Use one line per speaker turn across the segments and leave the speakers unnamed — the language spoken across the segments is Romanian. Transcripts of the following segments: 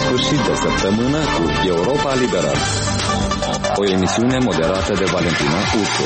Sfârșit de săptămână cu Europa Liberală. O emisiune moderată de Valentina Uțu.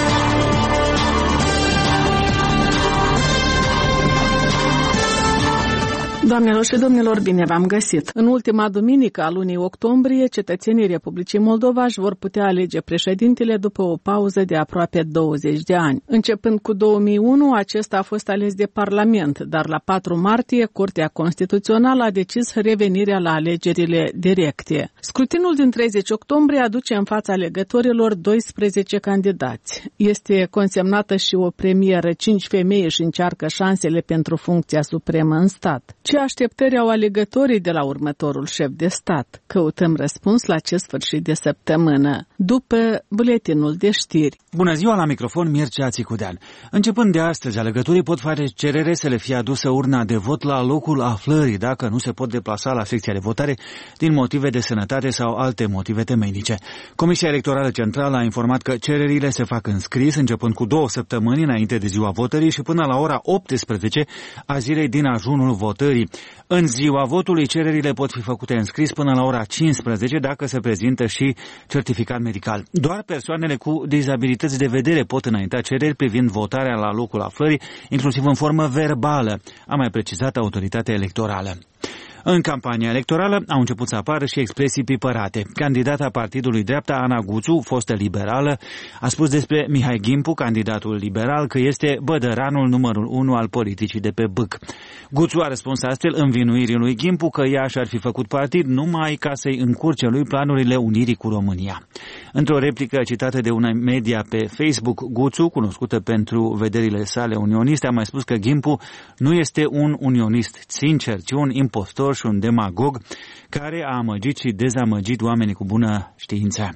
Doamnelor și domnilor, bine v-am găsit! În ultima duminică a lunii octombrie, cetățenii Republicii Moldova își vor putea alege președintele după o pauză de aproape 20 de ani. Începând cu 2001, acesta a fost ales de Parlament, dar la 4 martie, Curtea Constituțională a decis revenirea la alegerile directe. Scrutinul din 30 octombrie aduce în fața alegătorilor 12 candidați. Este consemnată și o premieră, 5 femei își încearcă șansele pentru funcția supremă în stat. Ce așteptări au alegătorii de la următorul șef de stat? Căutăm răspuns la acest sfârșit de săptămână, după buletinul de știri.
Bună ziua, la microfon Mircea Țicudean. Începând de astăzi, alegătorii pot face cerere să le fie adusă urna de vot la locul aflării, dacă nu se pot deplasa la secția de votare din motive de sănătate sau alte motive temeinice. Comisia Electorală Centrală a informat că cererile se fac în scris începând cu 2 săptămâni înainte de ziua votării și până la ora 18 a zilei din ajunul votării. În ziua votului, cererile pot fi făcute în scris până la ora 15 dacă se prezintă și certificat medical. Doar persoanele cu dizabilități de vedere pot înainta cereri privind votarea la locul aflării, inclusiv în formă verbală, a mai precizat autoritatea electorală. În campania electorală au început să apară și expresii pipărate. Candidata Partidului Dreapta, Ana Guțu, fostă liberală, a spus despre Mihai Gimpu, candidatul liberal, că este bădăranul numărul 1 al politicii de pe Bâc. Guțu a răspuns astfel învinuirii lui Gimpu că ea și-ar fi făcut partid numai ca să-i încurce lui planurile unirii cu România. Într-o replică citată de una media pe Facebook, Guțu, cunoscută pentru vederile sale unioniste, a mai spus că Gimpu nu este un unionist sincer, ci un impostor și un demagog care a amăgit și dezamăgit oamenii cu bună știință.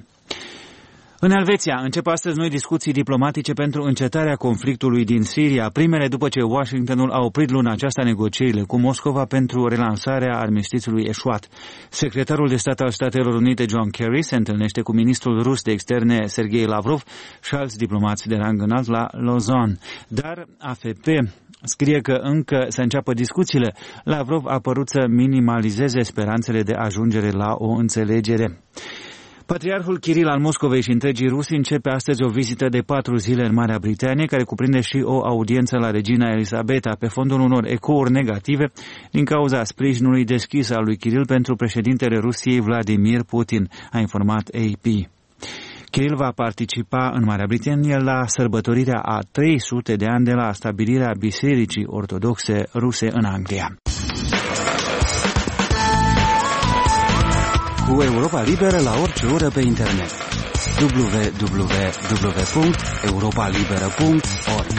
În Elveția încep astăzi noi discuții diplomatice pentru încetarea conflictului din Siria, primele după ce Washingtonul a oprit luna aceasta negocierile cu Moscova pentru relansarea armistițiului eșuat. Secretarul de stat al Statelor Unite John Kerry se întâlnește cu ministrul rus de externe Sergei Lavrov și alți diplomați de rang înalt la Lausanne. Dar AFP scrie că încă să înceapă discuțiile, Lavrov a părut să minimalizeze speranțele de ajungere la o înțelegere. Patriarhul Kiril al Moscovei și întregii Rusi începe astăzi o vizită de 4 zile în Marea Britanie, care cuprinde și o audiență la regina Elisabeta, pe fondul unor ecouri negative din cauza sprijinului deschis al lui Kiril pentru președintele Rusiei Vladimir Putin, a informat AP. Kiril va participa în Marea Britanie la sărbătorirea a 300 de ani de la stabilirea Bisericii Ortodoxe Ruse în Anglia. Cu Europa Liberă la orice oră pe internet. www.europalibera.org.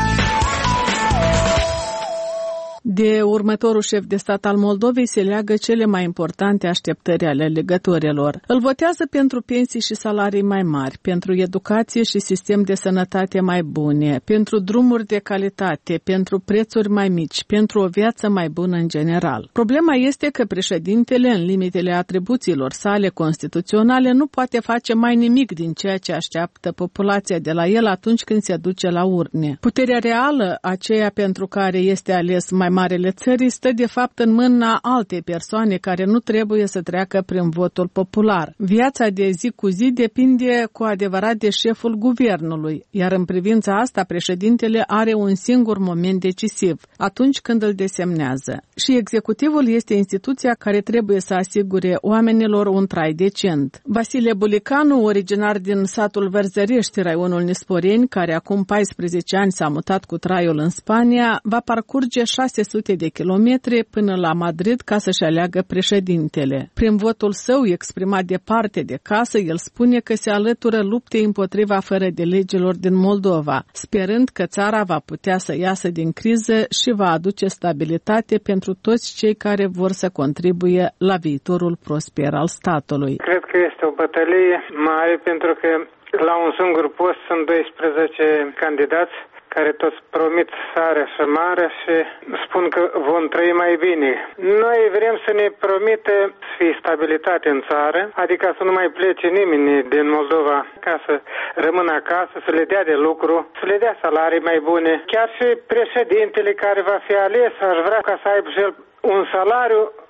De următorul șef de stat al Moldovei se leagă cele mai importante așteptări ale alegătorilor. Îl votează pentru pensii și salarii mai mari, pentru educație și sistem de sănătate mai bune, pentru drumuri de calitate, pentru prețuri mai mici, pentru o viață mai bună în general. Problema este că președintele, în limitele atribuțiilor sale constituționale, nu poate face mai nimic din ceea ce așteaptă populația de la el atunci când se duce la urne. Puterea reală, aceea pentru care este ales mai marele țării, stă de fapt în mâna altei persoane care nu trebuie să treacă prin votul popular. Viața de zi cu zi depinde cu adevărat de șeful guvernului, iar în privința asta președintele are un singur moment decisiv, atunci când îl desemnează. Și executivul este instituția care trebuie să asigure oamenilor un trai decent. Vasile Bulicanu, originar din satul Vărzărești, raionul Nisporeni, care acum 14 ani s-a mutat cu traiul în Spania, va parcurge 600 de kilometri până la Madrid ca să-și aleagă președintele. Prin votul său exprimat departe de casă, el spune că se alătură luptei împotriva fără de legilor din Moldova, sperând că țara va putea să iasă din criză și va aduce stabilitate pentru toți cei care vor să contribuie la viitorul prosper al statului.
Cred că este o bătălie mare pentru că la un singur post sunt 12 candidați care toți promit sarea și marea și spun că vom trăi mai bine. Noi vrem să ne promite să fie stabilitate în țară, adică să nu mai plece nimeni din Moldova ca să rămână acasă, să le dea de lucru, să le dea salarii mai bune. Chiar și președintele care va fi ales, aș vrea ca să aibă un salariu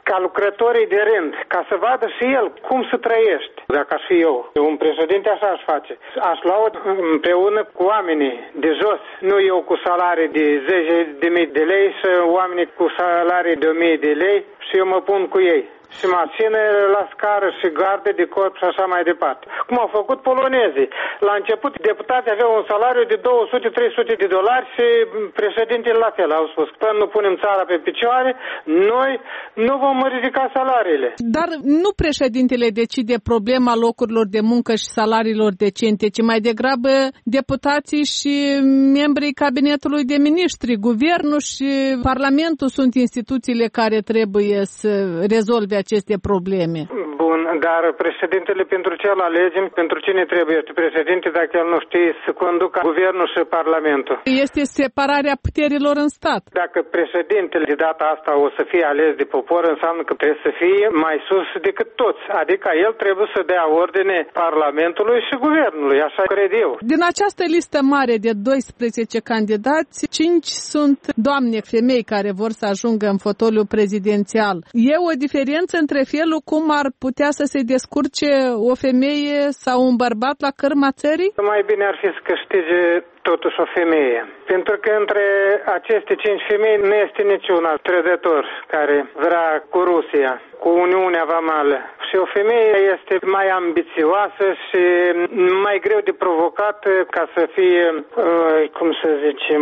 ca lucrătorii de rând, ca să vadă și el cum să trăiește. Dacă aș fi eu, un președinte așa aș face. Aș lua împreună cu oamenii de jos, nu eu cu salarii de 10.000 de lei și oamenii cu salarii de 1.000 de lei și eu mă pun cu ei. Și mașină la scară și garde de corp și așa mai departe. Cum au făcut polonezii. La început deputații aveau un salariu de $200-300 și președintele la fel au spus. Până nu punem țara pe picioare, noi nu vom ridica salariile.
Dar nu președintele decide problema locurilor de muncă și salariilor decente, ci mai degrabă deputații și membrii cabinetului de miniștri. Guvernul și Parlamentul sunt instituțiile care trebuie să rezolve aceste probleme.
Bun, dar președintele pentru ce îl alegem? Pentru cine trebuie președinte dacă el nu știe să conducă guvernul și parlamentul?
Este separarea puterilor în stat.
Dacă președintele de data asta o să fie ales de popor, înseamnă că trebuie să fie mai sus decât toți. Adică el trebuie să dea ordine parlamentului și guvernului, așa cred eu.
Din această listă mare de 12 candidați, 5 sunt doamne, femei care vor să ajungă în fotoliul prezidențial. E o diferență între felul cum ar putea să se descurce o femeie sau un bărbat la cârma țării?
Mai bine ar fi să câștige totuși o femeie. Pentru că între aceste 5 femei nu este niciun trădător care vrea cu Rusia, cu Uniunea Vamală. Și o femeie este mai ambițioasă și mai greu de provocat ca să fie, cum să zicem,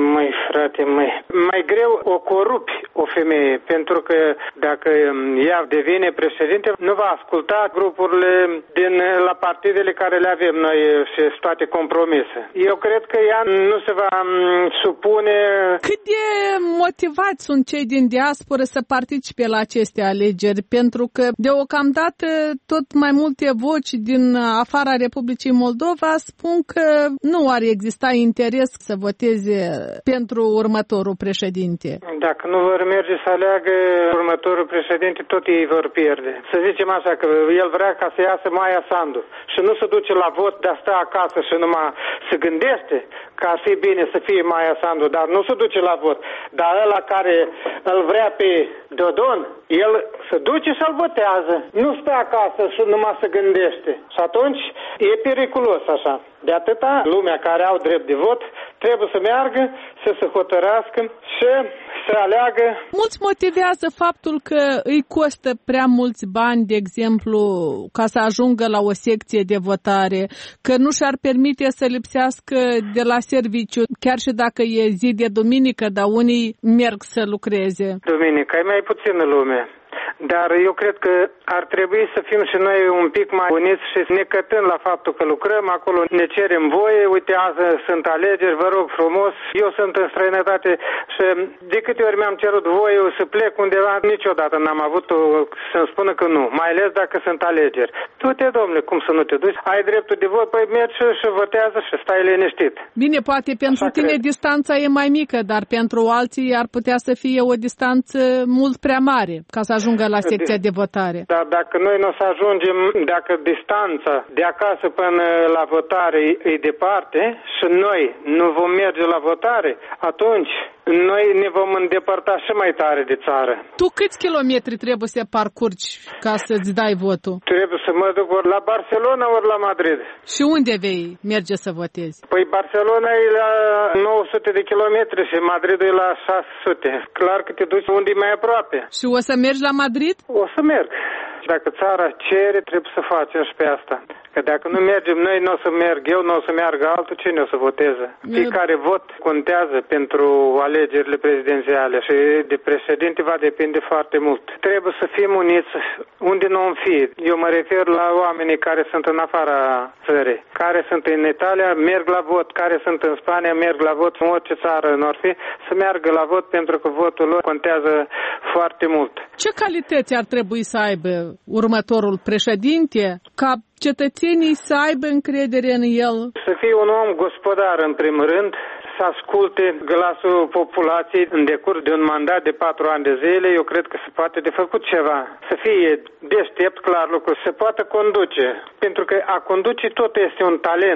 mai greu o corupi o femeie. Pentru că dacă ea devine președinte, nu va asculta grupurile din la partidele care le avem noi și toate compromise. Eu cred că ea nu se va supune.
Cât de motivați sunt cei din diasporă să participe la aceste alegeri? Pentru că deocamdată tot mai multe voci din afara Republicii Moldova spun că nu ar exista interes să voteze pentru următorul președinte. Dacă
nu vor merge să aleagă următorul președinte, tot ei vor pierde. Să zicem așa, că el vrea ca să iasă Maia Sandu și nu se duce la vot, dar stă acasă și numai se gândește că ar fi bine să fie Maia Sandu, dar nu se duce la vot. Dar ăla care îl vrea pe Dodon, el se duce și îl votează. Nu stă acasă și numai se gândește. Și atunci e periculos așa. De atâta, lumea care au drept de vot trebuie să meargă, să se hotărască și să aleagă.
Mulți motivează faptul că îi costă prea mulți bani, de exemplu, ca să ajungă la o secție de votare, că nu și-ar permite să lipsească de la serviciu, chiar și dacă e zi de duminică, dar unii merg să lucreze.
Duminică e mai puțină lume. Dar eu cred că ar trebui să fim și noi un pic mai uniți și necătând la faptul că lucrăm acolo, ne cerem voie, uite, azi sunt alegeri, vă rog frumos, eu sunt în străinătate și de câte ori mi-am cerut voie să plec undeva, niciodată n-am avut să-mi spună că nu, mai ales dacă sunt alegeri. Du-te, domnule, cum să nu te duci? Ai dreptul de vot, păi mergi și votează și stai liniștit.
Bine, poate pentru așa tine cred. Distanța e mai mică, dar pentru alții ar putea să fie o distanță mult prea mare ca să ajungă la secția de votare.
Dar dacă noi nu o să ajungem, dacă distanța de acasă până la votare e departe și noi nu vom merge la votare, atunci noi ne vom îndepărta și mai tare de țară.
Tu câți kilometri trebuie să parcurgi ca să-ți dai votul?
Trebuie să mă duc ori la Barcelona, ori la Madrid.
Și unde vei merge să votezi?
Păi Barcelona e la 900 de kilometri și Madrid e la 600. Clar că te duci unde e mai aproape.
Și o să mergi la Madrid?
O să merg. Dacă țara cere, trebuie să facem și pe asta. Că dacă nu mergem noi, nu o să merg eu, nu o să meargă altul, cine o să voteze? Fiecare vot contează pentru alegerile prezidențiale și de președinte va depinde foarte mult. Trebuie să fim uniți unde nu vom fi. Eu mă refer la oamenii care sunt în afara țării, care sunt în Italia, merg la vot, care sunt în Spania, merg la vot, în orice țară n-or fi, să meargă la vot pentru că votul lor contează foarte mult.
Ce calități ar trebui să aibă următorul președinte ca cetățenii să aibă încredere în el?
Să fie un om gospodar în primul rând, să asculte glasul populației în decurs de un mandat de 4 ani de zile, eu cred că se poate de făcut ceva. Să fie deștept, clar lucru, să poată conduce. Pentru că a conduce tot este un talent.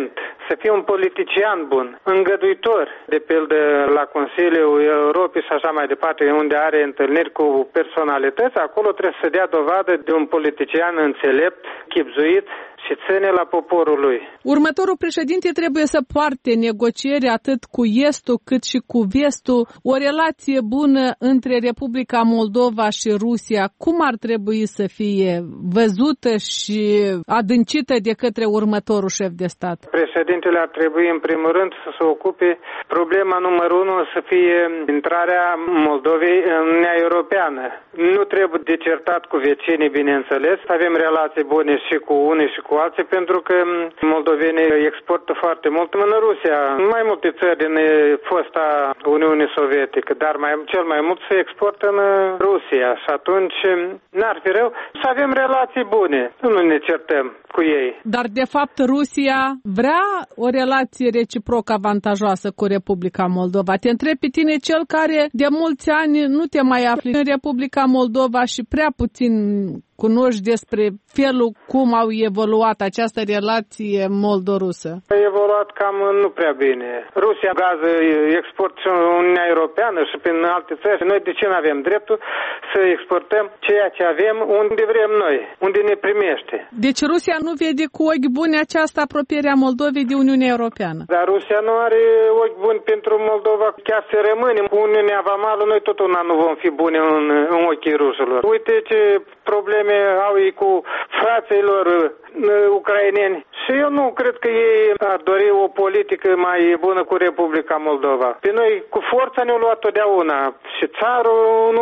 să fie un politician bun, îngăduitor, de pildă la Consiliul Europei și așa mai departe, unde are întâlniri cu personalități, acolo trebuie să dea dovadă de un politician înțelept, chibzuit și ține la poporul lui.
Următorul președinte trebuie să poarte negocieri atât cu Estul cât și cu Vestul, o relație bună între Republica Moldova și Rusia. Cum ar trebui să fie văzută și adâncită de către următorul șef de stat?
Președintele ar trebui în primul rând să se ocupe problema numărul 1 să fie intrarea Moldovei în Uniunea Europeană. Nu trebuie de certat cu vecinii, bineînțeles. Avem relații bune și cu unii și cu alții, pentru că moldovenii exportă foarte mult în Rusia, în mai multe țări din fosta Uniune Sovietică, dar cel mai mult se exportă în Rusia și atunci n-ar fi rău să avem relații bune, nu ne certăm cu ei.
Dar de fapt Rusia vrea o relație reciproc avantajoasă cu Republica Moldova. Te întreb pe tine, cel care de mulți ani nu te mai afli în Republica Moldova și prea puțin cunoști despre felul cum au evoluat această relație moldo-rusă?
A evoluat cam nu prea bine. Rusia gaz export și în Uniunea Europeană și prin alte țări. Noi de ce nu avem dreptul să exportăm ceea ce avem unde vrem noi, unde ne primește?
Deci Rusia nu vede cu ochi buni această apropiere a Moldovei de Uniunea Europeană?
Dar Rusia nu are ochi buni pentru Moldova. Chiar să rămânem cu Uniunea Vamală, noi tot una nu vom fi buni în ochii rușilor. Uite ce probleme au ei cu fraților ucraineni. Și eu nu cred că ei ar dori o politică mai bună cu Republica Moldova. Pe noi cu forța ne-au luat totdeauna și țarul în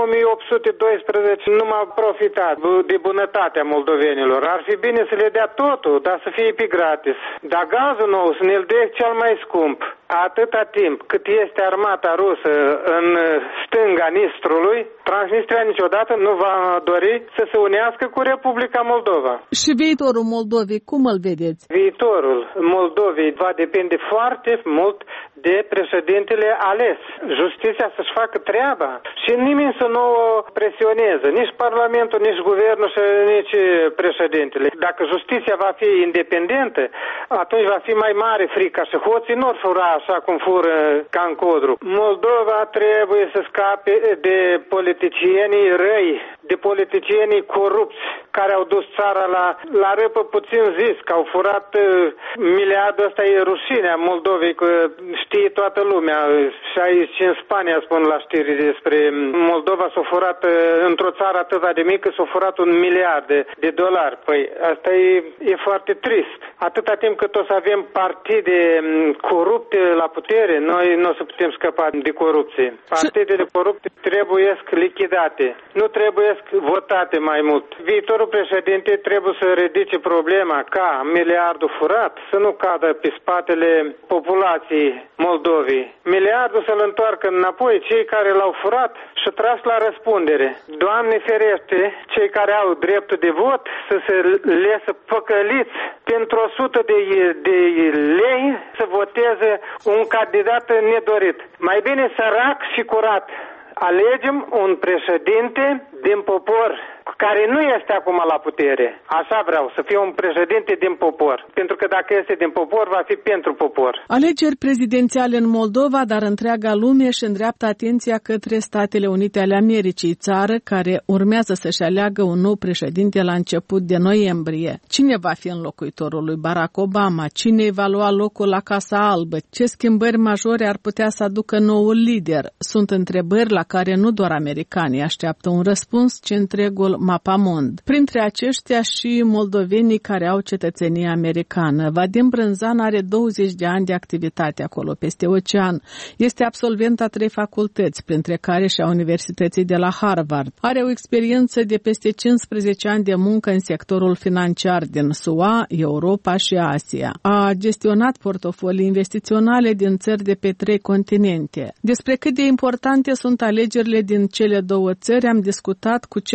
1812 nu m-a profitat de bunătatea moldovenilor. Ar fi bine să le dea totul, dar să fie pe gratis. Dar gazul nou să ne-l dea cel mai scump. Atâta timp cât este armata rusă în stânga Nistrului, Transnistria niciodată nu va dori să se unească cu Republica Moldova.
Și viitorul Moldovei, cum îl vedeți?
Viitorul Moldovei va depinde foarte mult de președintele ales. Justiția să-și facă treaba și nimeni să nu o presioneze, nici Parlamentul, nici Guvernul și nici președintele. Dacă justiția va fi independentă, atunci va fi mai mare frica și hoții nu or fura așa cum fură ca în codru. Moldova trebuie să scape de politicienii răi, de politicienii corupți care au dus țara la răpă puțin zis, că au furat miliardul ăsta, e rușinea Moldovei, că știe toată lumea. Și aici în Spania spun la știri despre Moldova s-a furat într-o țară atât de mică, s-a furat $1 miliard de dolari. Păi asta e foarte trist. Atâta timp cât o să avem partide corupte la putere, noi nu o să putem scăpa de corupție. Partidele corupte trebuie lichidate, nu trebuie votate mai mult. Viitorul președinte trebuie să ridice problema ca miliardul furat să nu cadă pe spatele populației Moldovei. Miliardul să-l întoarcă înapoi cei care l-au furat și tras la răspundere. Doamne ferește, cei care au dreptul de vot să se lese păcăliți pentru 100 de lei să voteze un candidat nedorit. Mai bine sărac și curat. Alegem un președinte din popor care nu este acum la putere. Așa vreau, să fie un președinte din popor. Pentru că dacă este din popor, va fi pentru popor.
Alegeri prezidențiale în Moldova, dar întreaga lume își îndreaptă atenția către Statele Unite ale Americii, țară care urmează să-și aleagă un nou președinte la început de noiembrie. Cine va fi înlocuitorul lui Barack Obama? Cine va lua locul la Casa Albă? Ce schimbări majore ar putea să aducă noul lider? Sunt întrebări la care nu doar americanii așteaptă un răspuns, ci întregul mapamond. Printre aceștia și moldovenii care au cetățenie americană. Vadim Brânzan are 20 de ani de activitate acolo, peste ocean. Este absolvent a 3 facultăți, printre care și a Universității de la Harvard. Are o experiență de peste 15 ani de muncă în sectorul financiar din SUA, Europa și Asia. A gestionat portofolii investiționale din țări de pe 3 continente. Despre cât de importante sunt alegerile din cele 2 țări am discutat cu cel care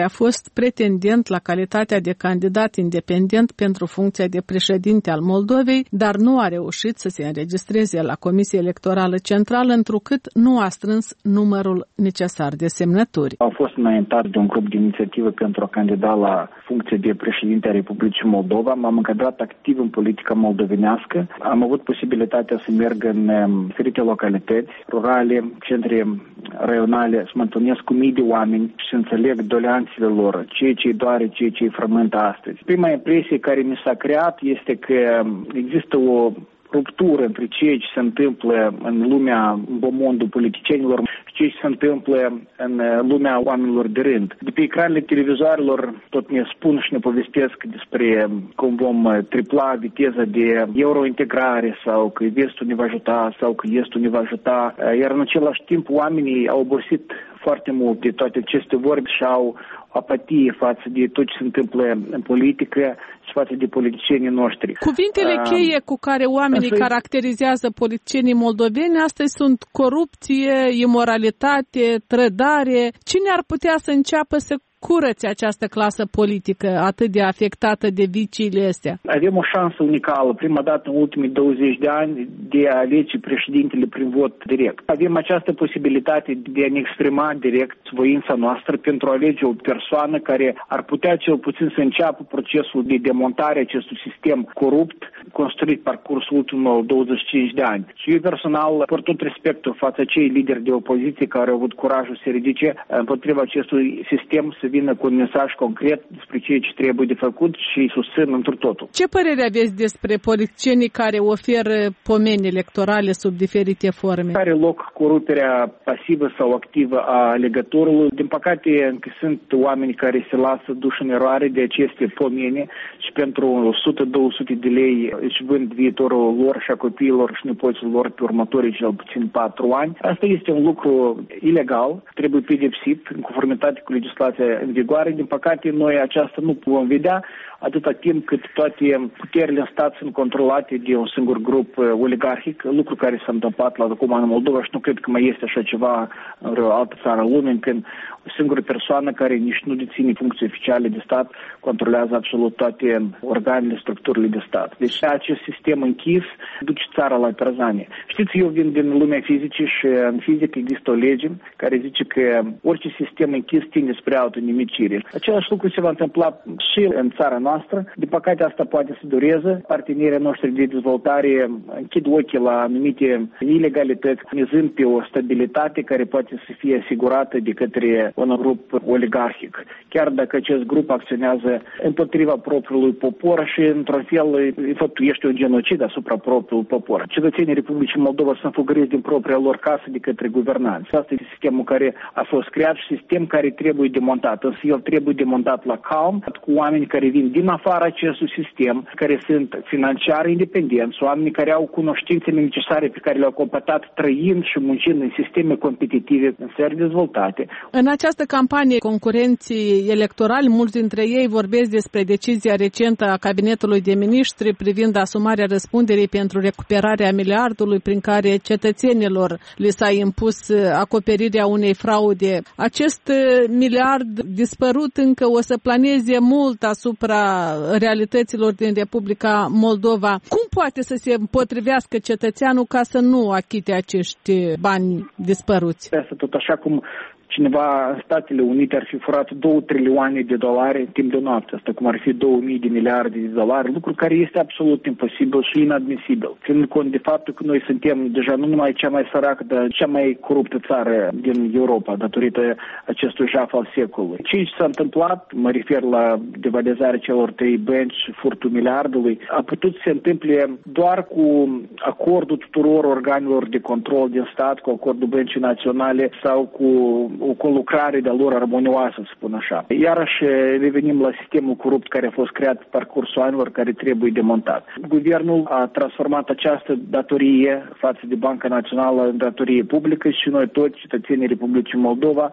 a fost pretendent la calitatea de candidat independent pentru funcția de președinte al Moldovei, dar nu a reușit să se înregistreze la Comisia Electorală Centrală, întrucât nu a strâns numărul necesar de semnături.
Au fost înaintat de un grup de inițiativă pentru a candida la funcție de președinte a Republicii Moldova. M-am încadrat activ în politica moldovenească. Am avut posibilitatea să merg în diferite localități rurale, centre raionale, să mă întâlnesc cu mii de oameni și să înțeleg doleanțele lor, ceea ce îi doare, ceea ce îi frământă astăzi. Prima impresie care mi s-a creat este că există o ruptură între ceea ce se întâmplă în lumea bomondul politicienilor și ceea ce se întâmplă în lumea oamenilor de rând. De pe ecranele televizoarelor tot ne spun și ne povestesc despre cum vom tripla viteza de eurointegrare sau că vestul ne va ajuta sau că estul ne va ajuta, iar în același timp oamenii au obosit foarte mult de toate aceste vorbi și au apatie față de tot ce se întâmplă în politică și față de politicienii noștri.
Cuvintele cheie cu care oamenii caracterizează politicienii moldoveni astăzi sunt corupție, imoralitate, trădare. Cine ar putea să înceapă să curățe această clasă politică atât de afectată de viciile astea?
Avem o șansă unicală, prima dată în ultimii 20 de ani, de a alege președintele prin vot direct. Avem această posibilitate de a ne exprima direct voința noastră pentru a alege o persoană care ar putea cel puțin să înceapă procesul de demontare a acestui sistem corupt construit parcursul ultimilor 25 de ani. Și eu personal port tot respectul față cei lideri de opoziție care au avut curajul să se ridice împotriva acestui sistem, să vină cu un mesaj concret despre ceea ce trebuie de făcut și îi susțin întru totul.
Ce părere aveți despre politicienii care oferă pomeni electorale sub diferite forme?
Are loc coruperea pasivă sau activă a alegătorului. Din păcate, încă sunt oameni care se lasă duși în eroare de aceste pomeni și pentru 100-200 de lei își vând viitorul lor și a copiilor și nepoților lor pe următorii cel puțin 4 ani. Asta este un lucru ilegal, trebuie pedepsit în conformitate cu legislația în vigoare. Din păcate, noi aceasta nu vom vedea atâta timp cât toate puterile în stat sunt controlate de un singur grup oligarhic, lucru care s-a întâmplat la acum în Moldova și nu cred că mai este așa ceva în vreo altă țară în lume, când o singură persoană care nici nu deține funcții oficiale de stat controlează absolut toate organele, structurile de stat. Deci acest sistem închis duce țara la perzanie. Știți, eu vin din lumea fizică și în fizică există o lege care zice că orice sistem închis tinde spre autonimicire. Același lucru se va întâmpla și în țara noastră. De păcate asta poate să dureze. Partenerii noștri de dezvoltare închid ochii la anumite ilegalități, mizând pe o stabilitate care poate să fie asigurată de către un grup oligarhic. Chiar dacă acest grup acționează împotriva propriului popor și într-un fel făptuiește un genocid asupra propriului popor. Cetățenii Republicii Moldova sunt fugăriți din propria lor casă de către guvernanți. Asta este sistemul care a fost creat și sistem care trebuie demontat. Însă el trebuie demontat la calm, cu oameni care vin din afara acestui sistem, care sunt financiar independenți, oameni care au cunoștințele necesare pe care le-au completat trăind și muncind în sisteme competitive în țări dezvoltate.
În această campanie concurenții electorali, mulți dintre ei vorbesc despre decizia recentă a Cabinetului de Miniștri privind asumarea răspunderii pentru recuperarea miliardului prin care cetățenilor li s-a impus acoperirea unei fraude. Acest miliard dispărut încă o să planeze mult asupra realităților din Republica Moldova. Cum poate să se împotrivească cetățeanul ca să nu achite acești bani dispăruți?
Asta tot așa cum cineva în Statele Unite ar fi furat 2 trilioane de dolari în timp de noapte, asta cum ar fi 2000 de miliarde de dolari, lucru care este absolut imposibil și inadmisibil. Ținând cont de faptul că noi suntem deja nu numai cea mai săracă, dar cea mai coruptă țară din Europa, datorită acestui jaf al secolului. Ce s-a întâmplat, mă refer la devalizarea celor 3 bănci și furtul miliardului, a putut să se întâmple doar cu acordul tuturor organelor de control din stat, cu acordul Băncii Naționale sau cu o conlucrare de-a lor armonioasă, să spun așa. Iarăși revenim la sistemul corupt care a fost creat pe parcursul anilor, care trebuie demontat. Guvernul a transformat această datorie față de Banca Națională în datorie publică și noi toți, cetățenii Republicii Moldova,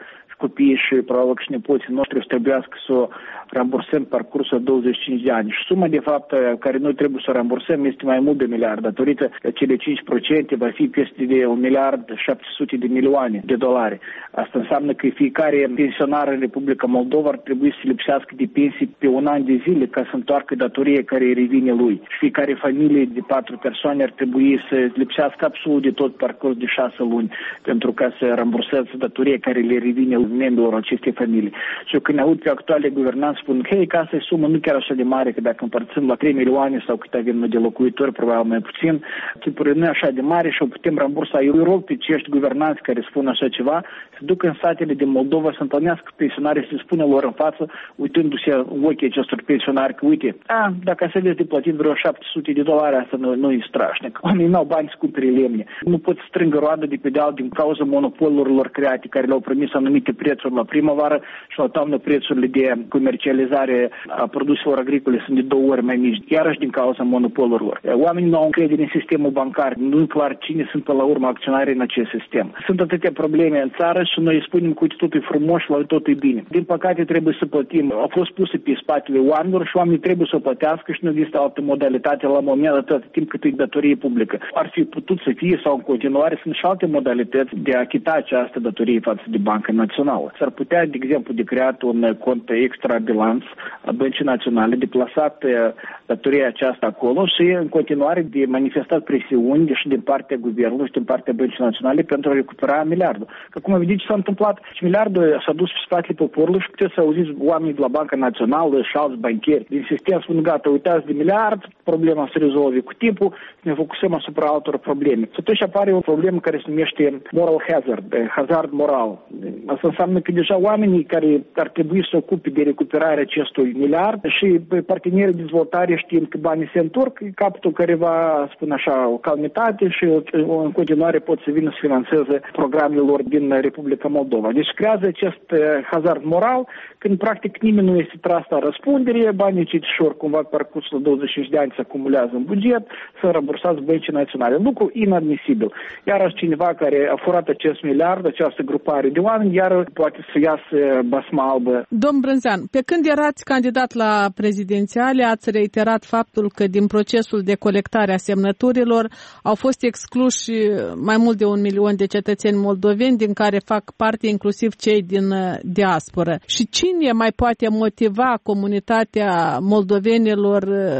copiii și probabil și nepoții noștri o să trebuiască să o rambursăm parcursul 25 de ani. Și suma, de fapt, care noi trebuie să o rambursăm este mai mult de 1 miliard. Datorită cele 5% va fi peste de 1 miliard 700 de milioane de dolari. Asta înseamnă că fiecare pensionar în Republica Moldova ar trebui să lipsească de pensii pe un an de zile ca să întoarcă datoria care îi revine lui. Și fiecare familie de 4 persoane ar trebui să lipsească absolut de tot parcurs de 6 luni pentru ca să ramburseze datoria care le revine membrilor acestei familii. Și când aud pe actuale guvernanți spun că asta e sumă nu chiar așa de mare, că dacă împărțim la 3 milioane sau cât avem de locuitori, probabil mai puțin, tipurile nu e așa de mare și o putem rambursa. Eu rog pe acești guvernanți care spun așa ceva să ducă în satele de Moldova să întâlnească pensionarii, să spună lor în față, uitându-se în ochii acestor pensionari, că uite, dacă să aveți de plătit vreo 700 de dolari, asta nu e strașnic. Oamenii n-au bani să cumpere lemne. Nu pot strângă roadă de pe deal din cauza monopolurilor create care le-au promis anumite prețuri la primăvară și la toamnă prețurile de comercializare a produselor agricole sunt de 2 ori mai mici, iarăși din cauza monopolurilor. Oamenii nu au încredere în sistemul bancar, nu e clar cine sunt până la urmă acționarii în acest sistem. Sunt atâtea probleme în țară și noi spunem că totul e frumos și la totul e bine. Din păcate trebuie să plătim. Au fost puse pe spatele oamenilor și oamenii trebuie să o plătească și nu există altă modalitate la moment atât timp cât e datorie publică. Ar fi putut să fie sau în continuare sunt și alte modalități de a achita această datorie față de Banca Națională. S-ar putea, de exemplu, de creat un cont extra bilanț a Băncii Naționale, de plasat datoria aceasta acolo și în continuare de manifestat presiuni și din partea guvernului și din partea Băncii Naționale pentru a recupera miliardul. Că cum vedeți ce s-a întâmplat? Și miliardul s-a dus pe spatele poporului și puteți să auziți oamenii de la Banca Națională și alți bancheri din sistem spun gata, uitați de miliard, problema se rezolve cu timpul, ne focusăm asupra altor probleme. Și atunci apare o problemă care se numește moral hazard moral. Asta înseamnă că deja oamenii care ar trebui să se ocupe de recuperarea acestui miliard și partenerii de dezvoltare știind că banii se întorc, e capătul care va, spun așa, o calmitate și în continuare pot să vină să financeze programele lor din Republica Moldova. Deci creează acest hazard moral când practic nimeni nu este tras la răspundere, banii citișori cumva parcursul 25 de ani se acumulează în buget, să rambursați Băncii Naționale. Lucru inadmisibil. Iar cineva care a furat acest miliard, această grupare de oameni, iar poate să iasă basma albă.
Domn Brânzean, pe când erați candidat la prezidențiale, ați reiterat faptul că din procesul de colectare a semnăturilor au fost excluși mai mult de 1 milion de cetățeni moldoveni, din care fac parte inclusiv cei din diasporă. Și cine mai poate motiva comunitatea moldovenilor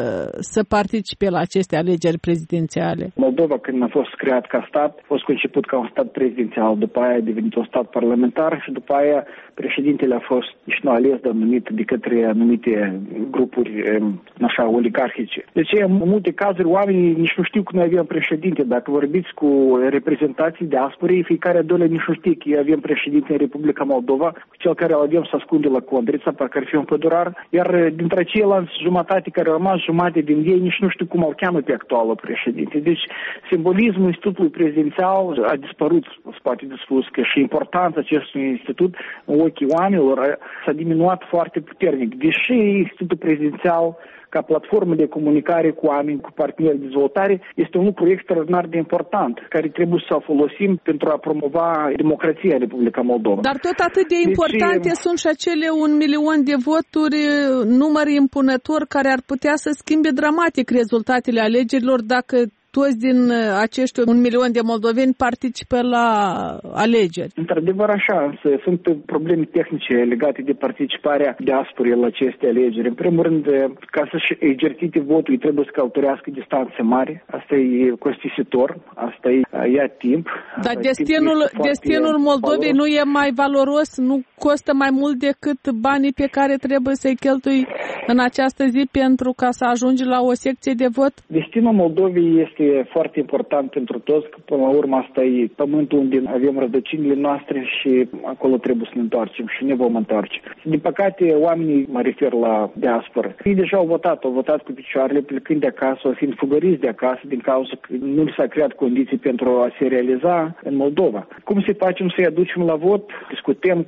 să participe la aceste alegeri prezidențiale?
Moldova, când a fost creat ca stat, a fost conceput ca un stat prezidențial, după aia a devenit un stat parlamentar și după aia președintele a fost nici nu ales, dar numit de către anumite grupuri așa oligarhice. Deci în multe cazuri oamenii nici nu știu că noi avem președinte. Dacă vorbiți cu reprezentanții diasporei, fiecare dole nici nu știe că avem președinte în Republica Moldova, cu cel care îl avem să ascunde la Condrița, parcă ar fi un pădurar, iar dintre ceilalți jumătate care au rămas, jumătate din ei nici nu știu cum îl cheamă pe actualul președinte. Deci simbolismul institutului prezidențial a dispărut, se poate de spus, că și importanța acestui institut în ochii oamenilor s-a diminuat foarte puternic. Deși institutul prezidențial ca platformă de comunicare cu oameni, cu parteneri de dezvoltare, este un lucru extraordinar de important, care trebuie să folosim pentru a promova democrația în Republica Moldova.
Dar tot atât de importante sunt și acele 1 milion de voturi, număr impunător, care ar putea să schimbe dramatic rezultatele alegerilor dacă toți din acești 1 milion de moldoveni participă la alegeri.
Într-adevăr așa, însă sunt probleme tehnice legate de participarea diasporei la aceste alegeri. În primul rând, ca să-și exercite votul, trebuie să călătorească distanțe mari. Asta e costisitor, asta ia timp.
Dar destinul Moldovei nu e mai valoros, nu costă mai mult decât banii pe care trebuie să-i cheltui în această zi pentru ca să ajungi la o secție de vot?
Destinul Moldovei este foarte important pentru toți, că până la urmă asta e pământul unde avem rădăcinile noastre și acolo trebuie să ne întoarcem și ne vom întoarce. Din păcate, oamenii, mă refer la diasporă, ei deja au votat cu picioarele, plecând de acasă, sau fiind fugăriți de acasă din cauza că nu s-a creat condiții pentru a se realiza în Moldova. Cum să facem să-i aducem la vot? Discutăm cu diaspora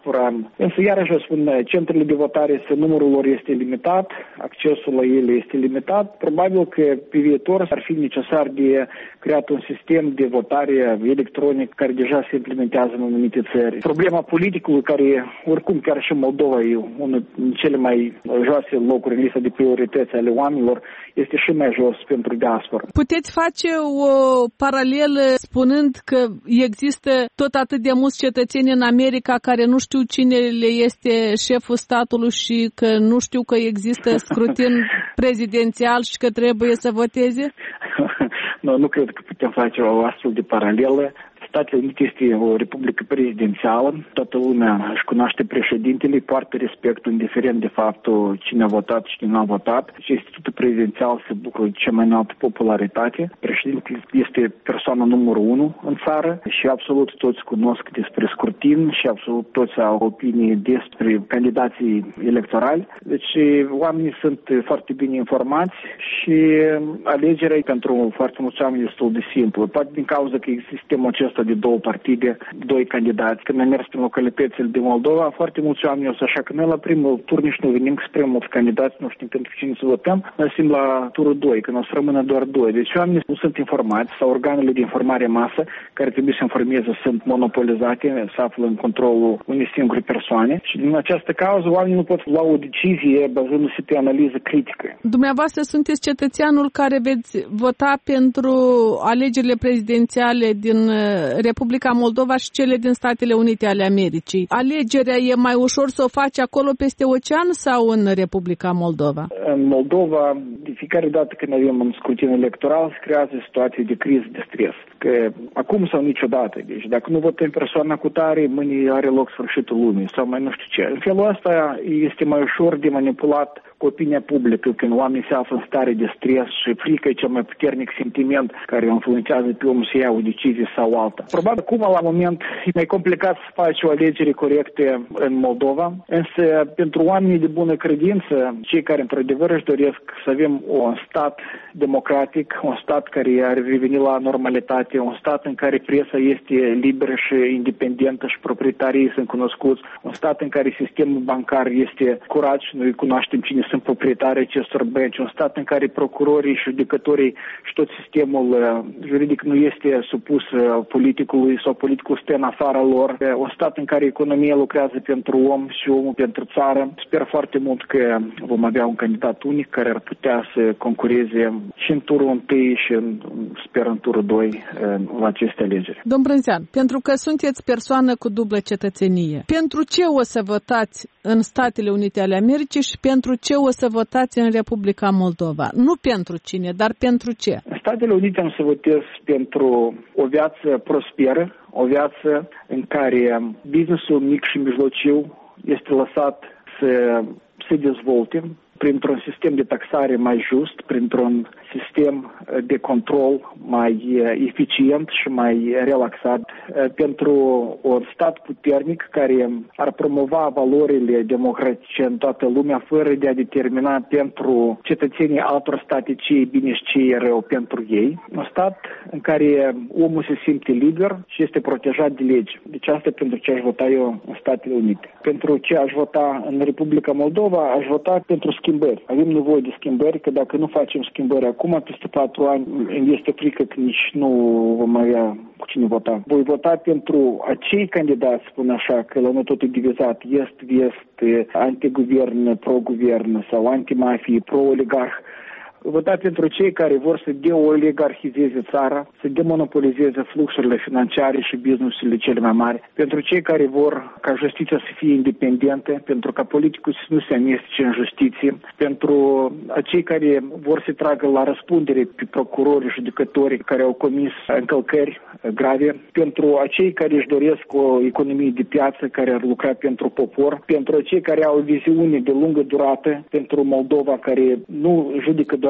diaspora. Însă, iarăși vă spun, centrele de votare, numărul lor este limitat, accesul la ele este limitat. Probabil că pe viitor ar fi necesar de creat un sistem de votare electronic care deja se implementează în anumite țări. Problema politicului, care oricum chiar și Moldova e unul din cele mai joase locuri în lista de priorități ale oamenilor, este și mai jos pentru diaspora.
Puteți face o paralelă spunând că există tot atât de mulți cetățeni în America care nu știu cine le este șeful statului și că nu știu că există scrutin prezidențial și că trebuie să voteze?
Nu cred că putem face o astfel de paralelă. Statele Unite este o republică prezidențială, toată lumea își cunoaște președintele, poartă respect indiferent de faptul cine a votat și cine nu a votat. Și institutul prezidențial se bucură de cea mai înaltă popularitate. Președintele este persoana numărul 1 în țară și absolut toți cunosc despre scrutin și absolut toți au opinii despre candidații electorali. Deci oamenii sunt foarte bine informați și alegerea pentru foarte mulți oameni este destul de simplu. Poate din cauza că există sistemul acesta de două partide, doi candidați. Când am mers prin localitățile de Moldova, foarte mulți oameni o să așa că noi la primul tur nici nu venim că spre mulți candidați, nu știm pentru cine să votăm, noi suntem la turul 2, când o să rămână doar 2. Deci oamenii nu sunt informați sau organele de informare masă care trebuie să informeze sunt monopolizate, se află în controlul unei singure persoane și din această cauză oamenii nu pot lua o decizie bazându-se pe analiză critică.
Dumneavoastră sunteți cetățeanul care veți vota pentru alegerile prezidențiale din Republica Moldova și cele din Statele Unite ale Americii. Alegerea e mai ușor să o faci acolo peste ocean sau în Republica Moldova?
În Moldova, de fiecare dată când avem un scrutin electoral, se creează situații de criză, de stres. Că acum sau niciodată. Deci dacă nu votăm persoana cu tare, mâine are loc sfârșitul lumii sau mai nu știu ce. În felul ăsta este mai ușor de manipulat cu opinia publică când oamenii se află în stare de stres și frică e cel mai puternic sentiment care influențează pe omul să ia o decizie sau alta. Probabil acum, la moment, e mai complicat să faci o alegere corectă în Moldova, însă pentru oamenii de bună credință, cei care într-adevăr își doresc să avem un stat democratic, un stat care ar reveni la normalitate, un stat în care presa este liberă și independentă și proprietarii sunt cunoscuți, un stat în care sistemul bancar este curat și noi cunoaștem cine sunt proprietarii acestor bănci, un stat în care procurorii și judecătorii și tot sistemul juridic nu este supus politicului sau politicul stă în afara lor, un stat în care economia lucrează pentru om și omul pentru țară. Sper foarte mult că vom avea un candidat unic care ar putea să concureze și în turul 1 și sper în turul 2 la aceste alegeri.
Domn Brânzean, pentru că sunteți persoană cu dublă cetățenie, pentru ce o să votați în Statele Unite ale Americii și pentru ce o să votați în Republica Moldova? Nu pentru cine, dar pentru ce?
În Statele Unite am să votez pentru o viață prosperă, o viață în care businessul mic și mijlociu este lăsat să se dezvolte printr-un sistem de taxare mai just, printr-un sistem de control mai eficient și mai relaxat, pentru un stat puternic care ar promova valorile democratice în toată lumea, fără de a determina pentru cetățenii altor state ce e bine și ce e rău pentru ei. Un stat în care omul se simte liber și este protejat de legi. Deci asta e pentru ce aș vota eu în Statele Unite. Pentru ce aș vota în Republica Moldova, aș vota pentru schimbări. Avem nevoie de schimbări, că dacă nu facem schimbări acum, peste 4 ani, îmi este frică că nici nu vom avea cu cine vota. Voi vota pentru acei candidați, spun așa, că la noi totul e divizat, est-vest, antiguvern, pro-guvern sau antimafie, pro-oligarh. Vota pentru cei care vor să deoligarhizeze țara, să demonopolizeze fluxurile financiare și businessurile cele mai mari, pentru cei care vor ca justiția să fie independentă, pentru ca politicul să nu se amestece în justiție, pentru cei care vor să tragă la răspundere pe procurori și judecători care au comis încălcări grave, pentru acei care își doresc o economie de piață care ar lucra pentru popor, pentru cei care au o viziune de lungă durată, pentru Moldova care nu judecă doar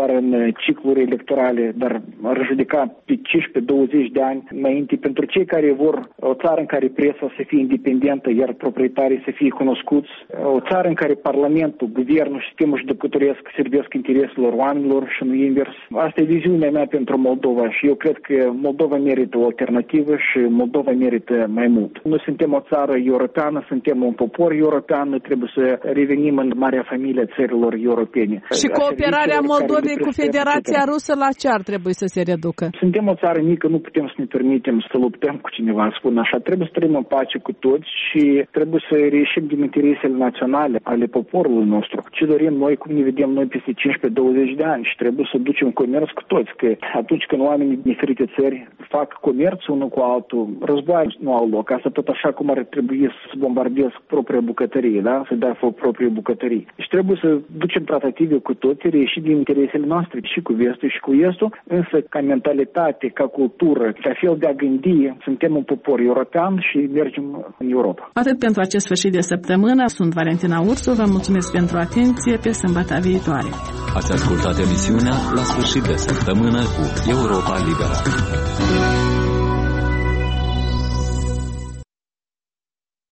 doar în cicluri electorale, dar ar judeca pe 15-20 de ani înainte pentru cei care vor o țară în care presa să fie independentă, iar proprietarii să fie cunoscuți, o țară în care Parlamentul, Guvernul, sistemul judecătoresc servesc intereselor oamenilor și nu invers. Asta e viziunea mea pentru Moldova și eu cred că Moldova merită o alternativă și Moldova merită mai mult. Noi suntem o țară europeană, suntem un popor european, noi trebuie să revenim în marea familie a țărilor europene.
Și cooperarea Moldovei cu Federația Rusă la ce ar trebui să se reducă?
Suntem o țară mică, nu putem să ne permitem să luptăm cu cineva, spun așa. Trebuie să trăim în pace cu toți și trebuie să reieșim din interesele naționale ale poporului nostru. Ce dorim noi, cum ne vedem noi peste 15-20 de ani și trebuie să ducem comerț cu toți, că atunci când oamenii din diferite țări fac comerț unul cu altul, război nu au loc. Asta tot așa cum ar trebui să bombardez propria bucătărie, da? Să dea foc proprie bucătărie. Deci trebuie să ducem tratative cu toți, reieși din interesele noastre și cu vestul și cu estul, însă ca mentalitate, ca cultură, ca fel de a gândi, suntem un popor european și mergem în Europa.
Atât pentru acest sfârșit de săptămână. Sunt Valentina Ursu, vă mulțumesc pentru atenție, pe sâmbătă viitoare.
Ați ascultat emisiunea La sfârșit de săptămână cu Europa Liberă.